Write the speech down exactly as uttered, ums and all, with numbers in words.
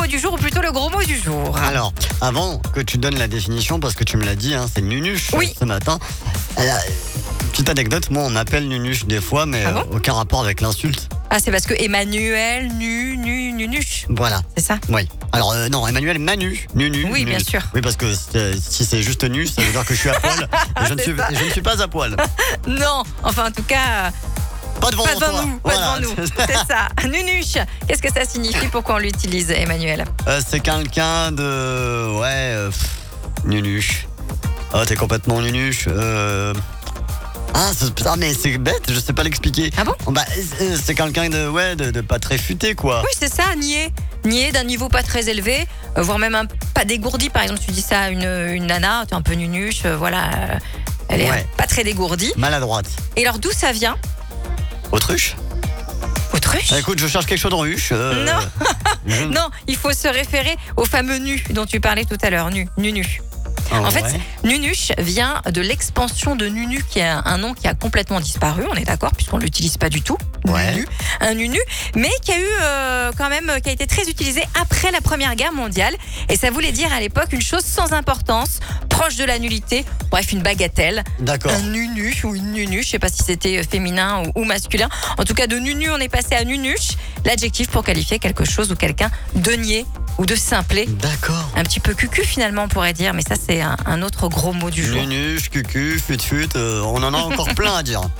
mot du jour ou plutôt le gros mot du jour. Alors, avant que tu donnes la définition, parce que tu me l'as dit, hein, c'est nunuche Oui. ce matin. Euh, petite anecdote, moi on m'appelle nunuche des fois, mais Ah bon euh, aucun rapport avec l'insulte. Ah, c'est parce que Emmanuel, nu, nu, nunuche. Voilà. C'est ça? Oui. Alors euh, non, Emmanuel Manu, nunu. Oui, bien nunu. sûr. Oui, parce que euh, si c'est juste nu, ça veut dire que je suis à poil. Et je, ne C'est suis, ça. je ne suis pas à poil. Non, enfin en tout cas, Pas devant, pas devant toi. nous, pas Voilà. devant nous. C'est ça. Nunuche, qu'est-ce que ça signifie? Pourquoi on l'utilise, Emmanuel? Euh, c'est quelqu'un de... Ouais, euh, pff, nunuche. Oh, t'es complètement nunuche. Euh... Ah, c'est- putain, mais c'est bête, je sais pas l'expliquer. Ah bon? Bah, euh, c'est quelqu'un de, ouais, de, de pas très futé, quoi. Oui, c'est ça, nier. Nier d'un niveau pas très élevé, euh, voire même un, pas dégourdi. Par exemple, tu dis ça à une, une nana, tu es un peu nunuche, euh, voilà, euh, elle est Ouais. euh, pas très dégourdie. Maladroite. Et alors, d'où ça vient? Autruche. Autruche? Ah, écoute, je cherche quelque chose de ruche. euh, Non. je- Non, il faut se référer au fameux nu dont tu parlais tout à l'heure, nu, nunu. Ah, En fait, ouais. nunuche vient de l'expansion de nunu, qui est un, un nom qui a complètement disparu, on est d'accord, puisqu'on ne l'utilise pas du tout. Ouais. Nunu, un nunu, mais qui a eu euh, quand même, qui a été très utilisé après la Première Guerre mondiale. Et ça voulait dire à l'époque une chose sans importance, proche de la nullité, bref, une bagatelle. D'accord. Un nunu ou une nunu, je sais pas si c'était féminin ou, ou masculin. En tout cas, de nunu, on est passé à nunuche, l'adjectif pour qualifier quelque chose ou quelqu'un de niais ou de simplé. D'accord. Un petit peu cucu finalement, on pourrait dire, mais ça c'est un, un autre gros mot du jour. Nunuche, cucu, fut-fut, euh, on en a encore plein à dire.